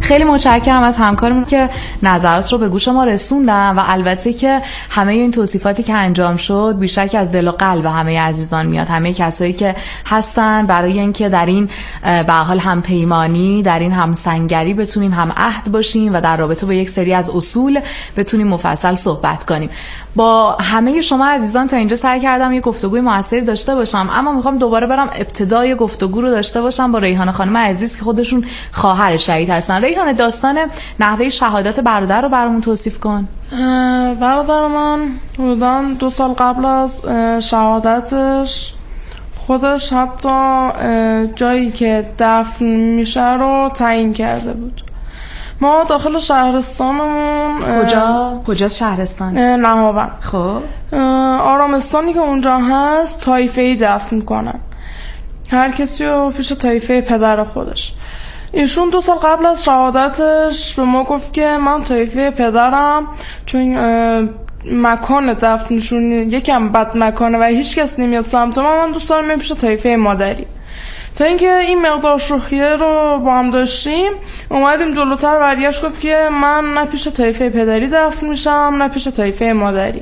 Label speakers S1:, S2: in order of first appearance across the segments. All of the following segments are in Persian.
S1: خیلی متشکرم از همکارمون که نظرات رو به گوش ما رسوندن و البته که همه این توصیفاتی که انجام شد بیشک از دل و قلب همه عزیزان میاد، همه کسایی که هستن برای اینکه در این به حال هم پیمانی، در این هم سنگری بتونیم هم عهد باشیم و در رابطه با یک سری از اصول بتونیم مفصل صحبت کنیم. با همه شما عزیزان تا اینجا سعی کردم یک گفتگوی موثری داشته باشم، اما میخوام دوباره برم ابتدای گفتگو رو داشته باشم با ریحانه خانم عزیز که خودشون خواهر شهید هستن. ریحانه، داستان نحوه شهادت برادر رو برامون توصیف کن.
S2: برادر من حدوداً 2 سال قبل از شهادتش خودش حتی جایی که دفن میشه رو تعیین کرده بود. ما داخل شهرستانمون
S1: کجا شهرستان؟
S2: نهاوند.
S1: خب
S2: آرامستانی که اونجا هست طایفه‌ای دفن میکنن، هر کسی رو پیش طایفه پدر خودش. ایشون 2 سال قبل از شهادتش به ما گفت که من طایفه پدرم چون مکان دفنشون یکم بد مکانه و هیچ کس نمیاد سمت من دوست دارم من پیش طایفه مادری. تا اینکه این مقدار شوخیه رو با هم داشتیم اومدیم جلوتر، برگشت گفت که من نه پیش طایفه پدری دفن میشم نه پیش طایفه مادری،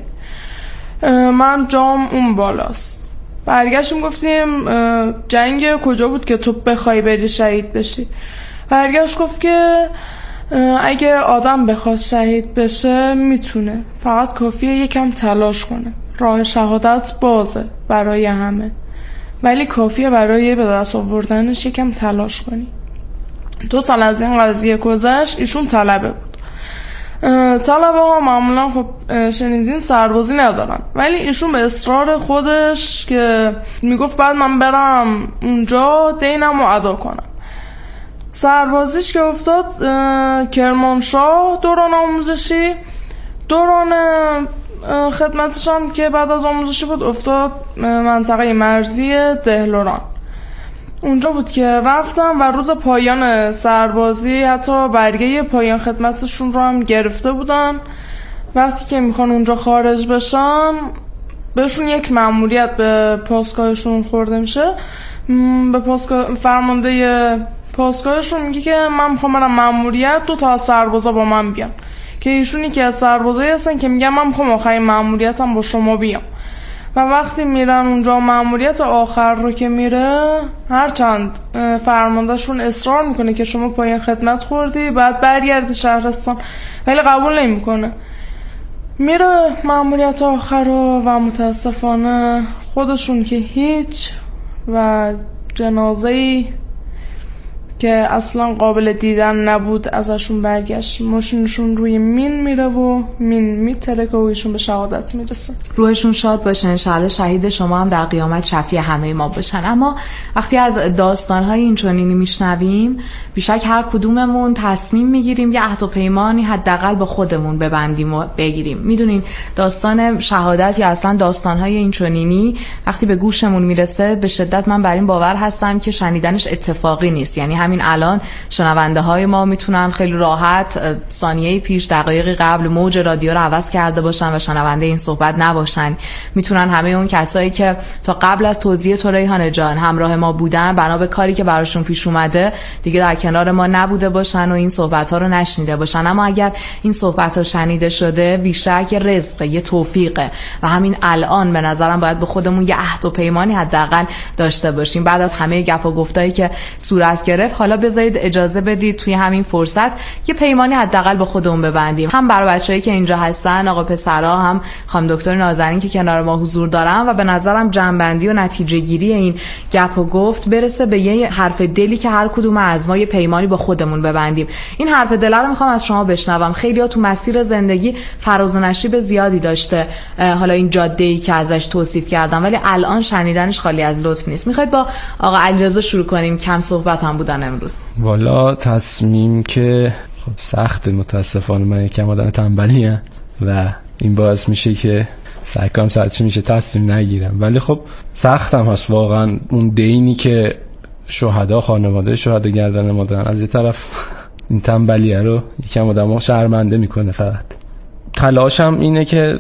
S2: من جام اون بالاست. برگشتیم گفتیم جنگ کجا بود که تو بخوای بری شهید بشی؟ برگشت گفت که اگه آدم بخواد شهید بشه میتونه، فقط کافیه یکم تلاش کنه. راه شهادت بازه برای همه، ولی کافیه برای به دست آوردنش یکم تلاش کنی. 2 سال از این قضیه گذشت، ایشون طلبه بود. طلبه ها معمولا خب شنیدین سربازی ندارن، ولی ایشون به اصرار خودش که میگفت بعد من برم اونجا دینم رو ادا کنم. سربازیش که افتاد کرمانشاه دوران آموزشی، دوران خدمتش هم که بعد از آموزشی بود افتاد منطقه مرزی دهلوران. اونجا بود که رفتم و روز پایان سربازی حتی برگه پایان خدمتشون رو هم گرفته بودن. وقتی که میخوان اونجا خارج بشن بهشون یک مأموریت به پاسگاهشون خورده میشه. به فرمانده پاسگاهشون میگه که من میخوام برم مأموریت، 2 تا از سربازا با من بیان، که ایشونی که از سربازایی هستن که میگن من میخوام آخرین مأموریتم با شما بیام. و وقتی میرن اونجا مأموریت آخر رو که میره، هرچند فرماندهشون اصرار میکنه که شما پایان خدمت خوردی بعد برگردی شهرستان، ولی قبول نمیکنه. میره مأموریت آخر رو و متاسفانه خودشون که هیچ و جنازه‌ای که اصلا قابل دیدن نبود ازشون برگشت. ماشینشون روی مین میره و مین میترکه و ایشون به شهادت میرسه.
S1: روحشون شاد باشه، انشاءالله شهید شما هم در قیامت شفیع همه ما باشن. اما وقتی از داستانهای این چنینی میشنویم بیشک هر کدوممون تصمیم میگیریم یه عهد و پیمانی حداقل با خودمون ببندیم و بگیریم. میدونین داستان شهادت یا اصلا داستانهای این چنینی وقتی به گوشمون میرسه به شدت من بر این باور هستم که شنیدنش اتفاقی نیست. یعنی همین الان شنونده های ما میتونن خیلی راحت ثانیه پیش دقایقی قبل موج رادیو رو عوض کرده باشن و شنونده این صحبت نباشن. میتونن همه اون کسایی که تا قبل از توضیح تو ریحانه جان همراه ما بودن بنا به کاری که براشون پیش اومده دیگه در کنار ما نبوده باشن و این صحبت ها رو نشنیده باشن. اما اگر این صحبت ها شنیده شده بیشک یه رزقه، یه توفیقه و همین الان به نظرم باید به خودمون یه عهد و پیمانی حداقل داشته باشیم. بعد از همه گپ و گفتایی که صورت گرفت حالا بذارید اجازه بدید توی همین فرصت یه پیمانی حداقل با خودمون ببندیم، هم برای بچه‌ای که اینجا هستن، آقا پسرا، هم خانم دکتر نازنین که کنار ما حضور دارن، و به نظرم جنبندی و نتیجه گیری این گپ و گفت برسه به یه حرف دلی که هر کدوم از ما یه پیمانی با خودمون ببندیم. این حرف دل رو میخوام از شما بشنوم. خیلی‌ها تو مسیر زندگی فراز و نشیب زیادی داشته، حالا این جاده‌ای که ازش توصیف کردم، ولی الان شنیدنش خالی از لطف نیست. میخواید با آقا علیرضا شروع کنیم؟ کم صحبت هم بودن امروز.
S3: والا تصمیم که خب سخته، متاسفانه من یکم آدم تنبلیم و این باعث میشه که سعی کنم سرچی میشه تصمیم نگیرم، ولی خب سختم هست واقعا. اون دینی که شهدا، خانواده شهدا گردن ما دارن، از یه طرف این تنبلیه رو یکم آدمو شرمنده میکنه. فقط تلاشم اینه که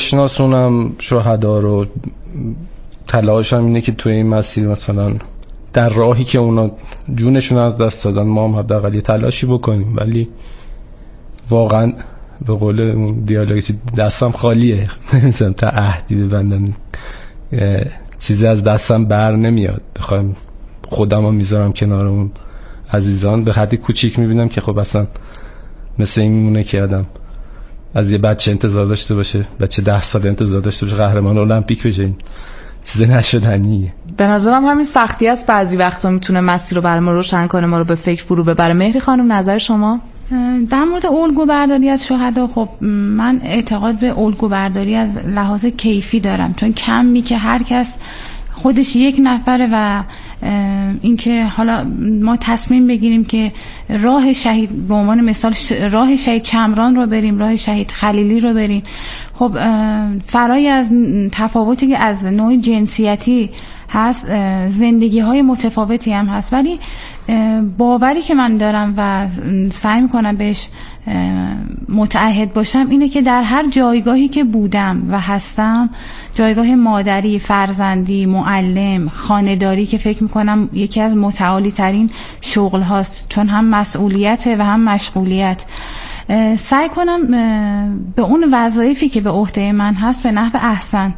S3: بشناسونم شهدا رو، تلاشم اینه که توی این مسیر مثلا در راهی که اونا جونشون از دست دادن ما هم حداقل یه تلاشی بکنیم. ولی واقعا به قول اون دیالوگی دستم خالیه، نمیتونم تا عهدی ببندم، چیزی از دستم بر نمیاد. بخوام خودم رو میذارم کنار اون عزیزان، به حدی کوچیک میبینم که خب اصلا مثل این میمونه که آدم از یه بچه انتظار داشته باشه، بچه 10 سال انتظار داشته باشه قهرمان المپیک بشه. این چیز نشدنیه.
S1: به نظرم همین سختی است بعضی وقتا میتونه مسیر رو برای ما روشن کنه، ما رو به فکر فرو ببره. مهری خانم نظر شما؟
S4: در مورد الگو برداری از شهدا، خب من اعتقاد به الگو برداری از لحاظ کیفی دارم، چون کمی که هر کس خودش یک نفره و اینکه حالا ما تصمیم بگیریم که راه شهید به عنوان مثال راه شهید چمران رو بریم، راه شهید خلیلی رو بریم، خب فرای از تفاوتی که از نوع جنسیتی هست، زندگی های متفاوتی هم هست، ولی باوری که من دارم و سعی میکنم بهش متعهد باشم اینه که در هر جایگاهی که بودم و هستم، جایگاه مادری، فرزندی، معلم، خانه‌داری که فکر میکنم یکی از متعالی ترین شغل هاست، چون هم مسئولیت و هم مشغولیت، سعی کنم به اون وظایفی که به عهده من هست به نحو احسن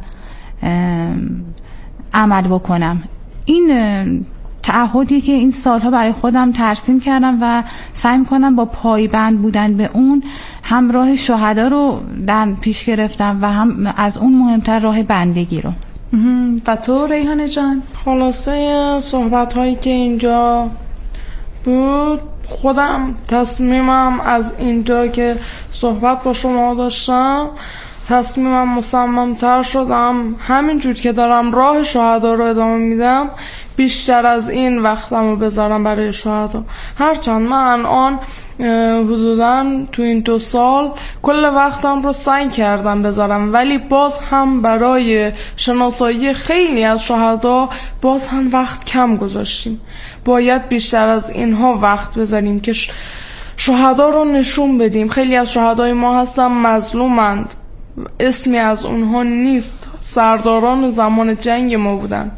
S4: عمل بکنم. این تعهدی که این سالها برای خودم ترسیم کردم و سعی میکنم با پایبند بودن به اون هم راه شهدا رو در پیش گرفتم و هم از اون مهمتر راه بندگی رو.
S1: و تو ریحانه جان؟
S2: خلاصه صحبت هایی که اینجا بود، خودم تصمیمم از اینجا که صحبت با شما داشتم، تصمیمم مصمم‌تر شدم همینجور که دارم راه شهدا رو ادامه میدم بیشتر از این وقتم رو بذارم برای شهدا. هرچند من الان حدوداً تو این 2 سال کل وقتم رو سعی کردم بذارم، ولی باز هم برای شناسایی خیلی از شهدا باز هم وقت کم گذاشتیم. باید بیشتر از اینها وقت بذاریم که شهدا رو نشون بدیم. خیلی از شهدای ما هستن مظلومند، اسمی از اونها نیست، سرداران زمان جنگ ما بودن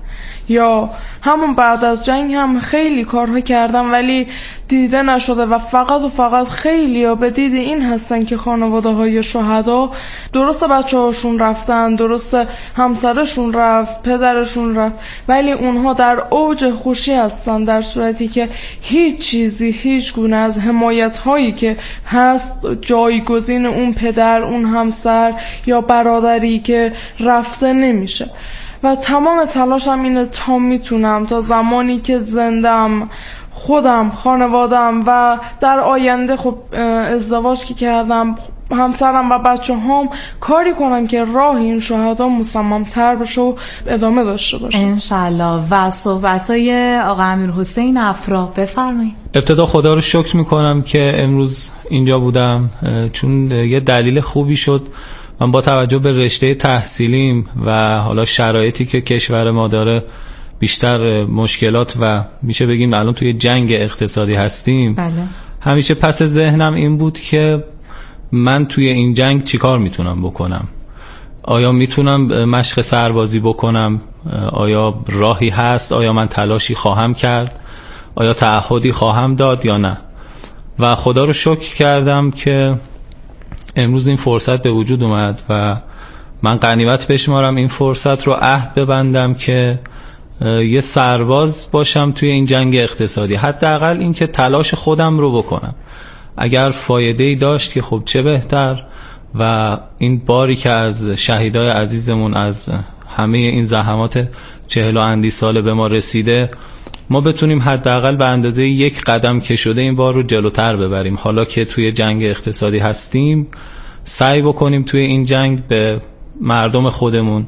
S2: یا همون بعد از جنگ هم خیلی کارها کردن ولی دیده نشده و فقط خیلی ها به دید این هستن که خانواده های شهدا درست بچه هاشون رفتن، درست همسرشون رفت، پدرشون رفت، ولی اونها در اوج خوشی هستن، در صورتی که هیچ چیزی، هیچ گونه از حمایت هایی که هست جایگزین اون پدر، اون همسر یا برادری که رفته نمیشه. و تمام تلاشم اینه تا میتونم تا زمانی که زندم، خودم، خانوادم و در آینده خب ازدواج که کردم، همسرم و بچه هم کاری کنم که راه این شهدا مصمم‌تر بشه و ادامه داشته باشه
S1: انشالله. و صحبت‌های آقا امیرحسین افرا بفرمایید.
S5: ابتدا خدا رو شکر میکنم که امروز اینجا بودم، چون یه دلیل خوبی شد. من با توجه به رشته تحصیلیم و حالا شرایطی که کشور ما داره، بیشتر مشکلات و میشه بگیم الان توی جنگ اقتصادی هستیم،
S1: بله.
S5: همیشه پس ذهنم این بود که من توی این جنگ چیکار میتونم بکنم. آیا میتونم مشق سربازی بکنم؟ آیا راهی هست؟ آیا من تلاشی خواهم کرد؟ آیا تعهدی خواهم داد یا نه؟ و خدا رو شکر کردم که امروز این فرصت به وجود اومد و من غنیمت بشمارم این فرصت رو، عهد ببندم که یه سرباز باشم توی این جنگ اقتصادی، حداقل این که تلاش خودم رو بکنم. اگر فایده‌ای داشت که خب چه بهتر، و این باری که از شهیدای عزیزمون، از همه این زحمات 40 و اندی ساله به ما رسیده، ما بتونیم حداقل به اندازه 1 قدم که شده این بار رو جلوتر ببریم. حالا که توی جنگ اقتصادی هستیم، سعی بکنیم توی این جنگ به مردم خودمون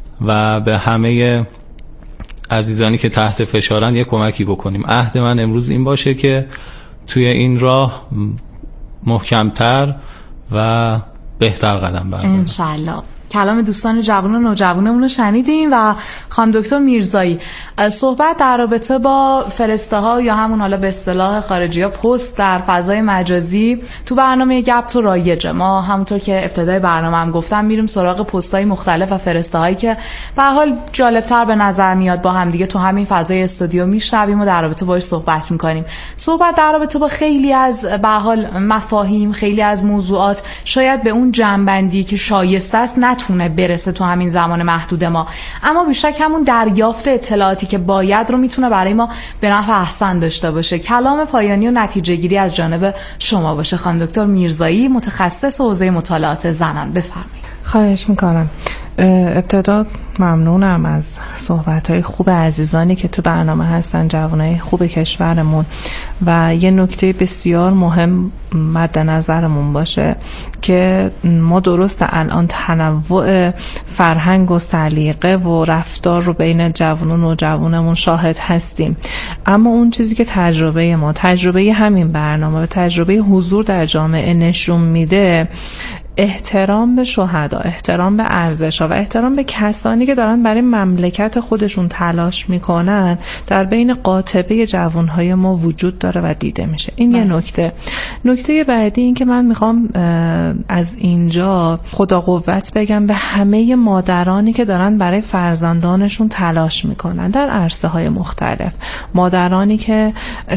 S5: و به همه عزیزانی که تحت فشارن یه کمکی بکنیم. عهد من امروز این باشه که توی این راه محکمتر و بهتر قدم بردارم
S1: انشالله. کلام دوستان جوان و نوجوانمون رو شنیدیم و خانم دکتر میرزایی صحبت در رابطه با فرسته ها یا همون حالا به اصطلاح خارجی ها پست در فضای مجازی تو برنامه گپ تو رایجه. ما همونطور که ابتدای برنامه هم گفتم میریم سراغ پست‌های مختلف و فرسته هایی که به هر حال جالب‌تر به نظر میاد، با هم دیگه تو همین فضای استودیو میشنویم و در رابطه باهاش صحبت میکنیم. صحبت در رابطه با خیلی از به هر حال مفاهیم، خیلی از موضوعات شاید به اون جنبندی که شایسته است نتونه برسه تو همین زمان محدود ما، اما بیشک همون دریافت اطلاعاتی که باید رو میتونه برای ما به نفع احسن داشته باشه. کلام پایانی و نتیجه گیری از جانب شما باشه. خانم دکتر میرزایی، متخصص حوزه مطالعات زنان، بفرمایید.
S6: خواهش میکنم. ابتدا ممنونم از صحبت‌های خوب عزیزانی که تو برنامه هستن، جوانای خوب کشورمون، و یه نکته بسیار مهم مد نظرمون باشه که ما درست الان تنوع فرهنگ و سلیقه و رفتار رو بین جوان و نوجوانمون شاهد هستیم، اما اون چیزی که تجربه همین برنامه و تجربه حضور در جامعه نشون میده، احترام به شهدا، احترام به ارزش‌ها و احترام به کسانی که دارن برای مملکت خودشون تلاش میکنن در بین قاطبه جوانهای ما وجود داره و دیده میشه. این یه نکته. نکته بعدی این که من میخوام از اینجا خدا قوت بگم به همه مادرانی که دارن برای فرزندانشون تلاش میکنن در عرصه های مختلف، مادرانی که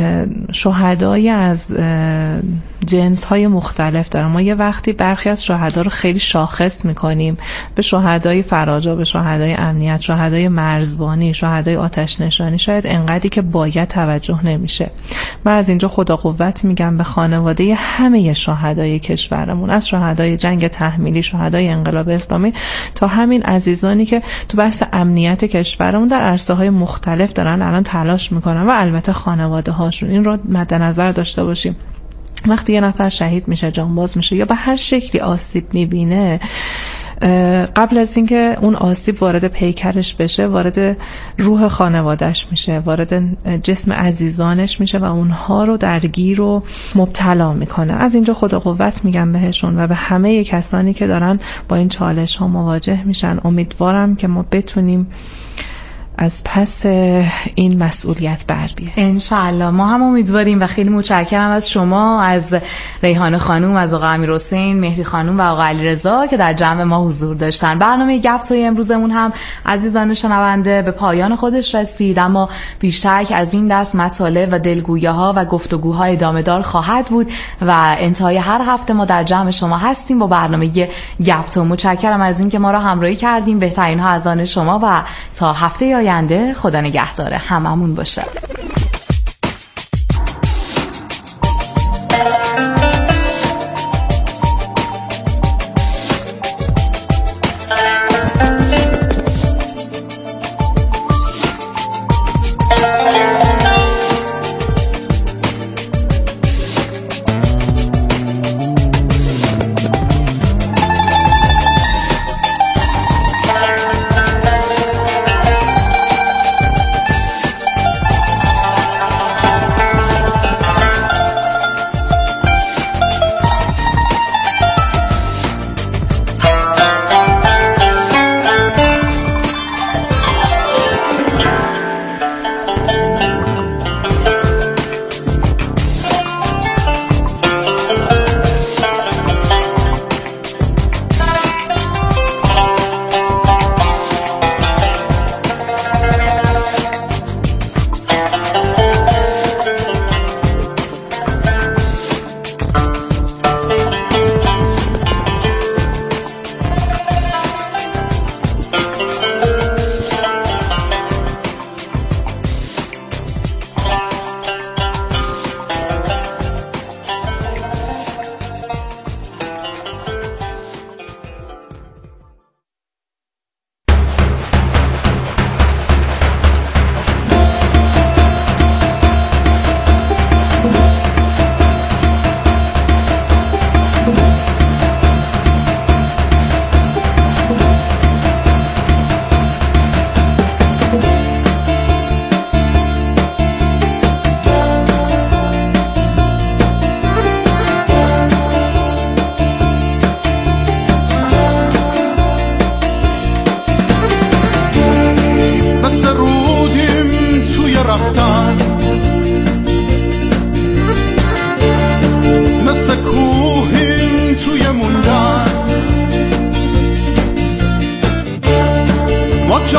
S6: شهدای از جنس های مختلف دارن. ما یه وقتی برخی از شهدا رو خیلی شاخص میکنیم به شهدای فراجا، به شهدای امنیت، شهدای مرزبانی، شهدای آتش نشانی، شاید انقدری که باید توجه نمیشه. من از اینجا خدا قوت میگم به خانواده همه شهدای کشورمون، از شهدای جنگ تحمیلی، شهدای انقلاب اسلامی تا همین عزیزانی که تو بحث امنیت کشورمون در عرصه های مختلف دارن الان تلاش میکنن و البته خانواده هاشون. این رو مد نظر داشته باشیم. وقتی یه نفر شهید میشه، جانباز میشه یا به هر شکلی آسیب میبینه، قبل از اینکه اون آسیب وارد پیکرش بشه، وارد روح خانوادهش میشه، وارد جسم عزیزانش میشه و اونها رو درگیر و مبتلا میکنه. از اینجا خدا قوت میگم بهشون و به همه کسانی که دارن با این چالش ها مواجه میشن. امیدوارم که ما بتونیم از پس این مسئولیت بر بیاییم.
S1: انشالله ما هم امیدواریم و خیلی متشکرم از شما، از ریحانه خانوم، از آقا امیرحسین، مهدی خانوم و آقا علیرضا که در جمع ما حضور داشتن. برنامه گپ توی امروزمون هم عزیزان شنونده به پایان خودش رسید، اما بیشتر از این دست مطالب و دلگویی‌ها و گفتگوهای ادامه‌دار خواهد بود و انتهای هر هفته ما در جمع شما هستیم با برنامه گپ تو. متشکرم از اینکه ما را همراهی کردیم. بهترین ها از آن شما و تا هفته آینده خدا نگهدار هممون باشه.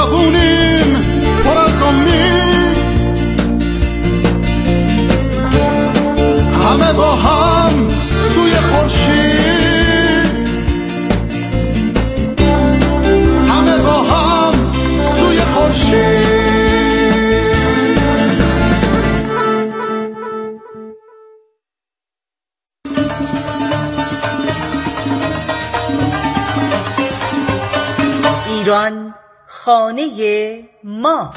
S7: زبونیم پر از امید، همه با هم سوی خورشید، همه با هم سوی خورشید.
S8: ایران خانه ما.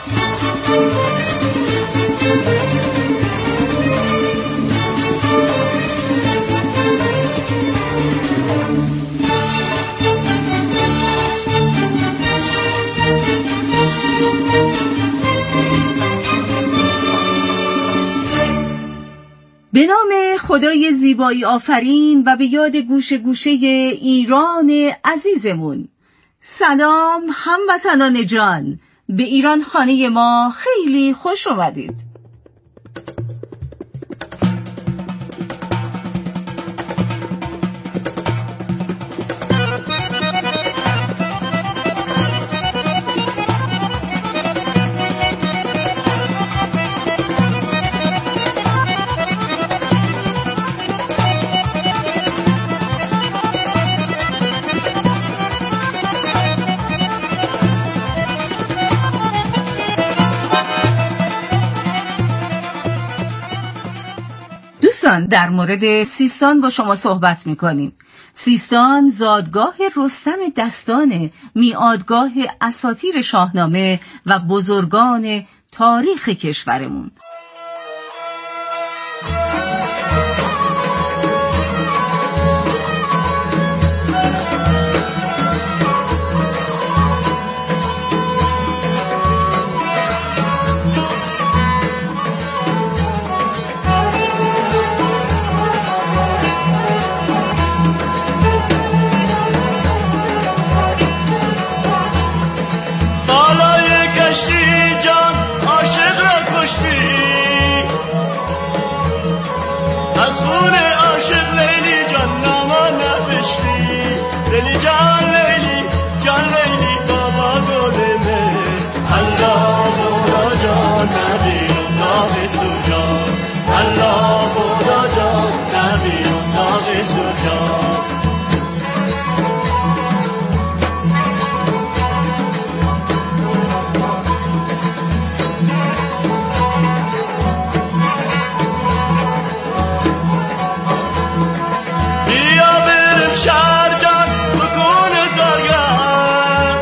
S8: به نام خدای زیبایی آفرین و به یاد گوشه گوشه ایران عزیزمون. سلام هموطنان جان، به ایران خانه ما خیلی خوش اومدید. در مورد سیستان با شما صحبت می‌کنیم. سیستان زادگاه رستم دستانه، میادگاه اساطیر شاهنامه و بزرگان تاریخ کشورمون.
S9: از خون عاشق لیلی جان ناما نبشتی، لیلی جان لیلی جان لیلی بابا گلمه، الله خدا جان نبیرون داغ سوجان، الله خدا جان نبیرون داغ سوجان. شهرجان بکن زرگر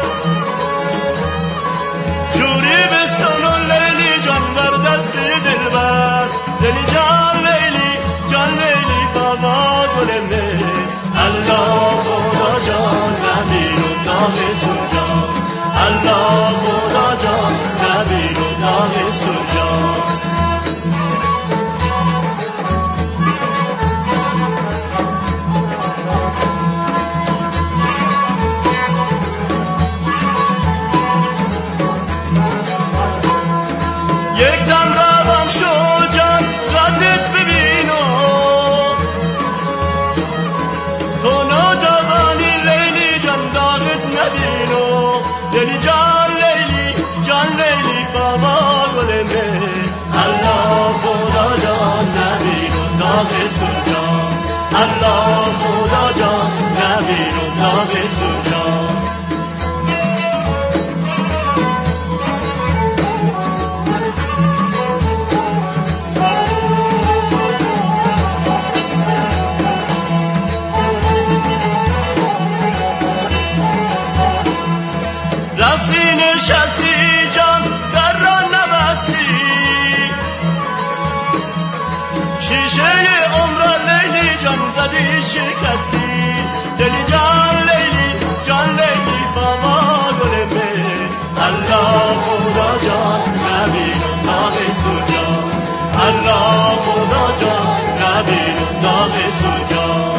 S9: جوری بستان لیلی جان بر دست دلبر، لیلی جان لیلی جان لیلی بابا گلمه، الله خدا جان نبیرون داغ سوجان، الله خدا جان نبیرون داغ سوجان. یک دم روان شد جان قدت ببینم، تو ناجوانی لیلی جان دارت نبینم، لیلی جان لیلی جان لیلی بابا گلمه، الله خدا جان نبینم داغ سوجان، الله خدا جان نبینم داغ سوجان. نشستی جان در را نبستی، شیشه عمر لیلی جان زدی شکستی، لیلی جان لیلی جان لیلی بابا گلمه، الله خدا جان نبیرون داغ سوجان، الله خدا جان نبیرون داغ سوجان.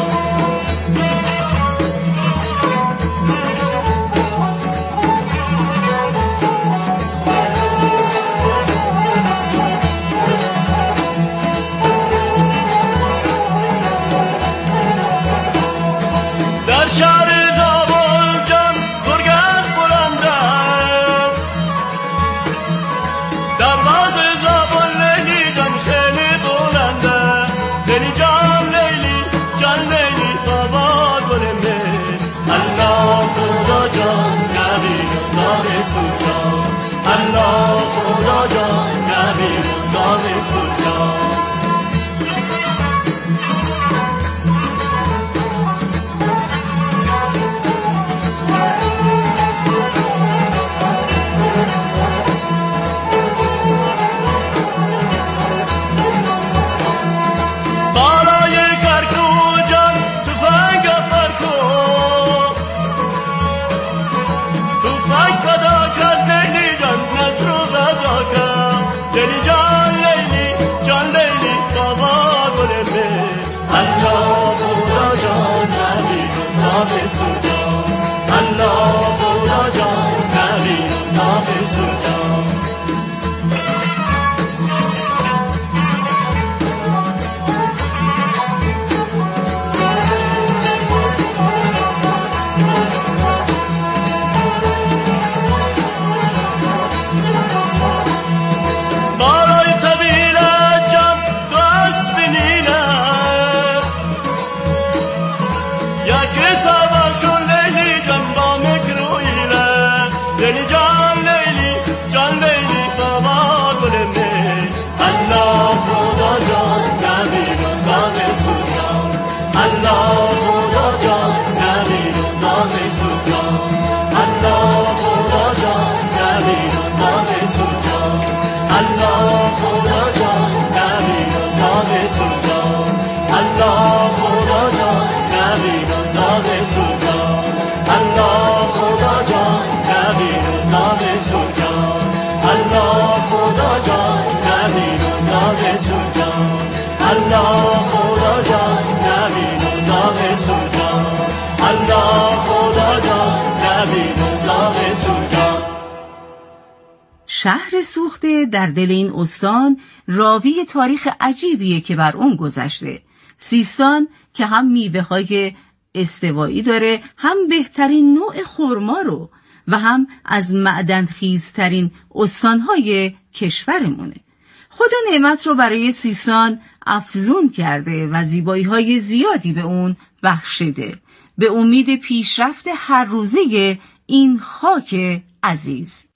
S9: شهر زابل جان گرگز بلندم، الله خدا جان نبینم داغ سوجان الله خدا جان نبینم داغ سوجان.
S8: شهر سوخته در دل این استان راوی تاریخ عجیبیه که بر اون گذشته. سیستان که هم میوه های استوایی داره، هم بهترین نوع خرما رو و هم از معدن خیزترین استانهای کشورمونه. خدا نعمت رو برای سیستان افزون کرده و زیبایی‌های زیادی به اون بخشیده، به امید پیشرفت هر روزه این خاک عزیز.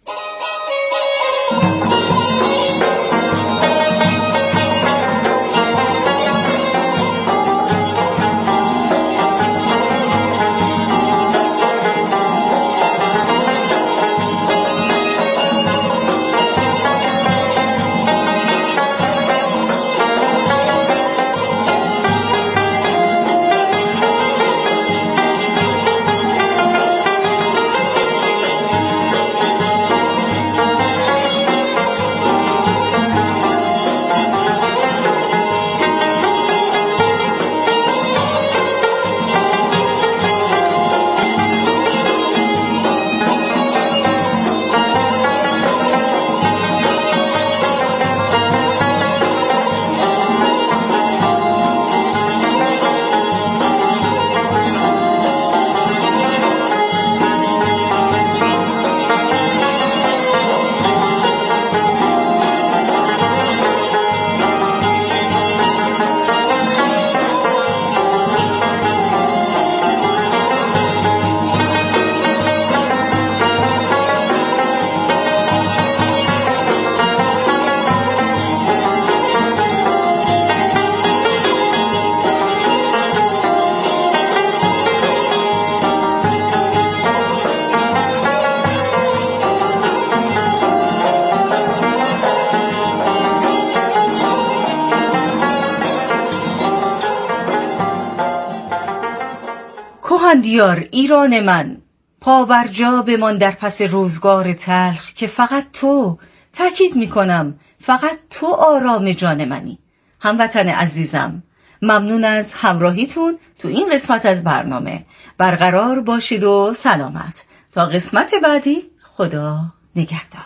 S8: کهندیار ایران من، پا بر جا بمان در پس روزگار تلخ که فقط تو، تأکید میکنم فقط تو آرام جان منی. هموطن عزیزم، ممنون از همراهیتون تو این قسمت از برنامه. برقرار باشید و سلامت تا قسمت بعدی. خدا نگهدار.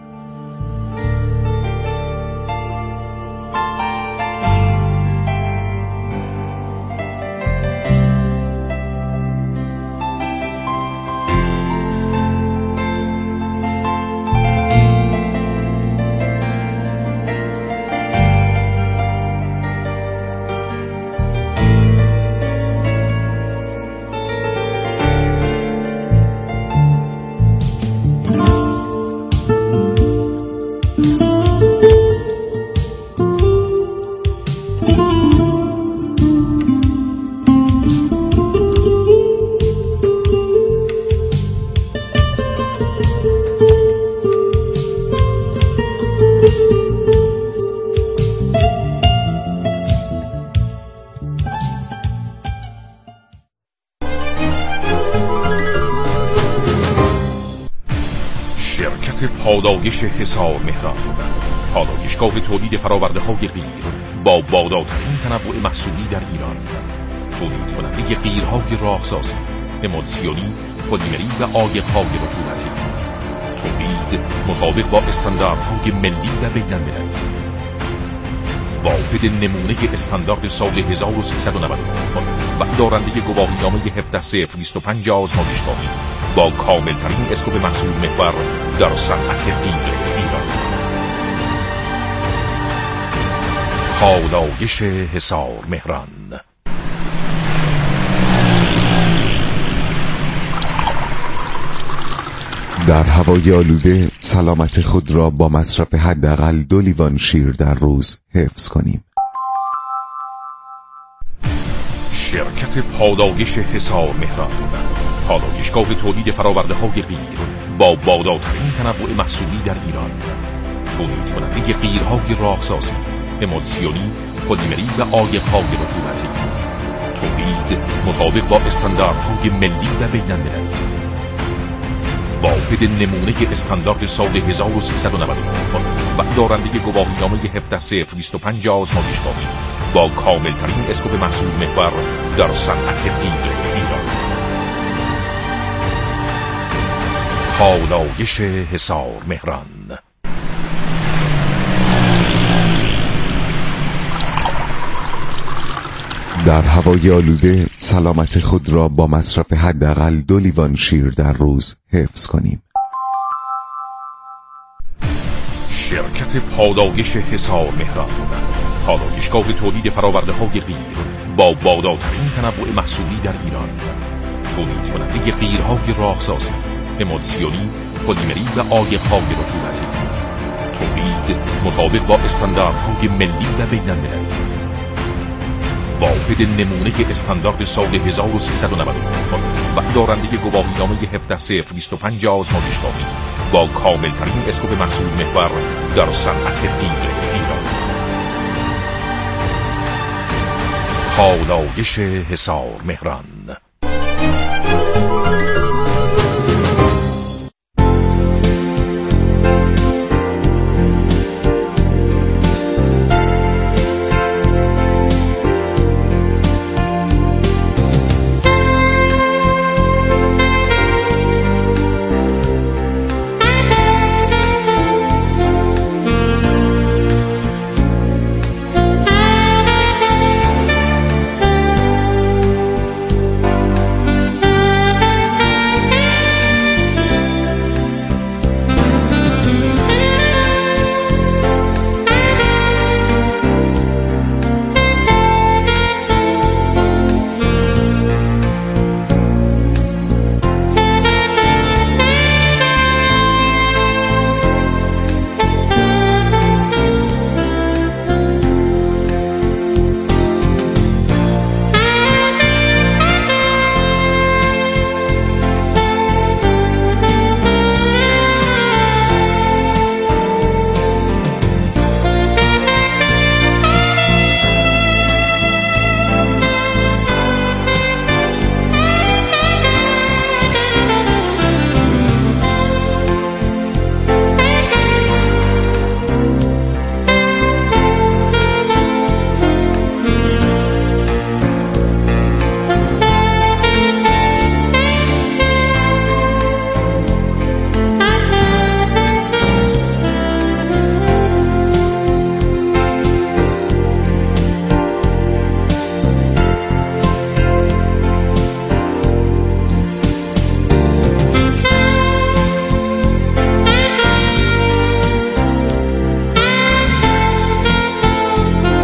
S10: پادایش حصار مهران، پادایشگاه تولید فرآورده‌های غیر با بالاترین تنوع محصولی در ایران، تولید کننده غیرهای راهسازی، امولسیونی، پلیمری و عایق‌های رطوبتی، تولید مطابق با استانداردهای ملی و بین‌المللی، واحد نمونه استاندارد سال 1399 و دارنده گواهینامه 17/025 آزمایشگاهی با کاملترین اسکوپ محصول محور در صنعت غیر ایران. پادایش حصار مهران.
S11: در هوای آلوده سلامت خود را با مصرف حداقل 2 لیوان شیر در روز حفظ کنیم.
S10: شرکت پادایش حصار مهران، پادایشگاه تولید فرآورده‌های غیر با بالاترین تنوع محصولی در ایران، تولید کننده غیرهای راهسازی، امولسیونی، پلیمری و عایق‌های رطوبتی، تولید مطابق با استانداردهای ملی و بین‌المللی، واحد نمونه استاندارد سال 1399 و دارنده گواهینامه 17/025 آزمایشگاهی با کاملترین اسکوپ محصول محور در صنعت قیر ایران. پالایش حصار مهران.
S11: در هوای آلوده سلامت خود را با مصرف حداقل 2 لیوان شیر در روز حفظ کنیم.
S10: شرکت پالایش حصار مهران، پالایشگاه تولید فرآورده‌های قیر با بالاترین تنوع محصولی در ایران. تولید کننده قیرهای راهسازی، امولسیونی، پلیمری و عایق‌های رطوبتی. تولید مطابق با استانداردهای ملی و بین‌المللی. واحد نمونه استاندارد سال 1399 و دارنده گواهینامه 17-025 آزمایشگاهی با کاملترین اسکوپ محصول محور در صنعت قیر ایران. پالایش حصار مهران.